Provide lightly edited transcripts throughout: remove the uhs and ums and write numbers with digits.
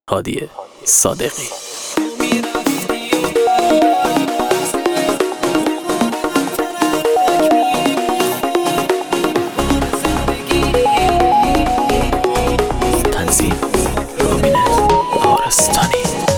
هادی صادقی. تنظیم رامین آرستانی.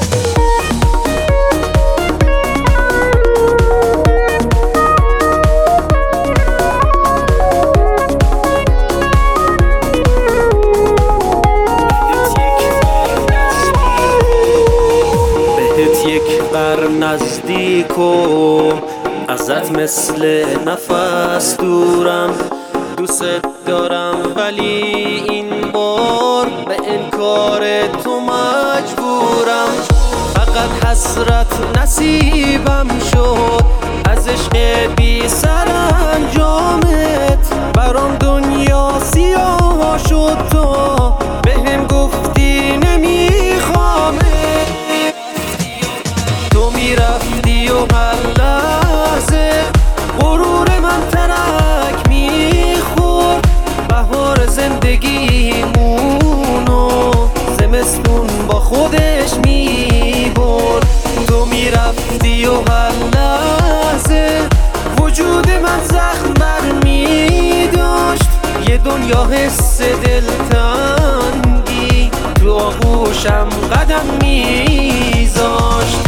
یک بر نزدیکم ازت مثل نفس دورم، دوست دارم ولی این بار به انکار تو مجبورم. فقط حسرت نصیبم شد از عشق بی سرانجامت، برام دنیا سیاه شد تو بهم گفتی نمیخوامت. تو میرفتی و هر لحظه غرور من ترک میخورد، بهار زندگیمونو زمستون با خودش میبرد. تو میرفتی و هر لحظه وجود من زخم برمیداشت، یه دنیا حس دلتنگی تو آغوشم قدم میذاشت.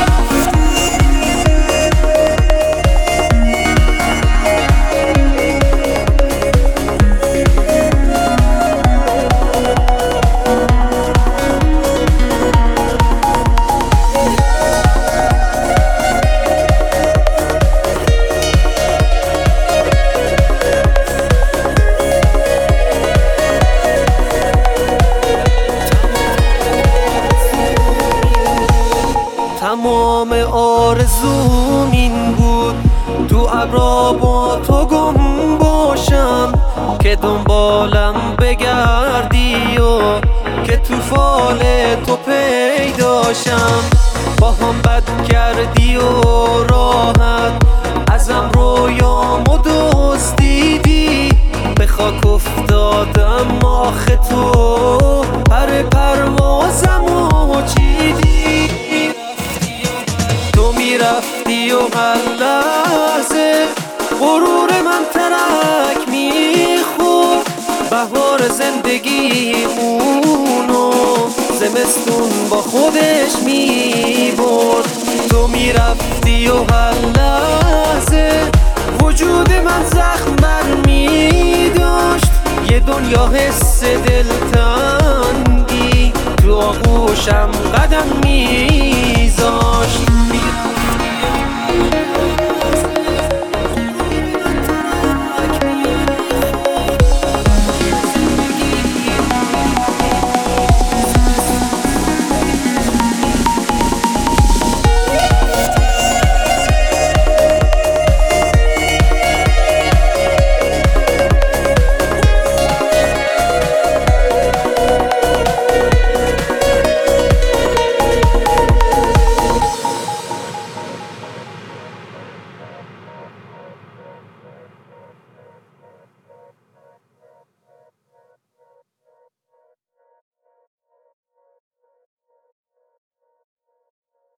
تمام آرزوم این بود تو ابرا با تو گم باشم، که دنبالم بگردی و که تو فال تو پیداشم. با هم بد کردی و راحت ازم رویامو دزدیدی، به خاک افتادم آخه تو پر پروازمو چیدی. تو میرفتی و هر لحظه غرور من ترک میخورد، بهار زندگیمونو زمستون با خودش میبرد. تو میرفتی و هر لحظه وجود من زخم برمیداشت، یه دنیا حس دلتنگی تو آغوشم قدم میذاشت.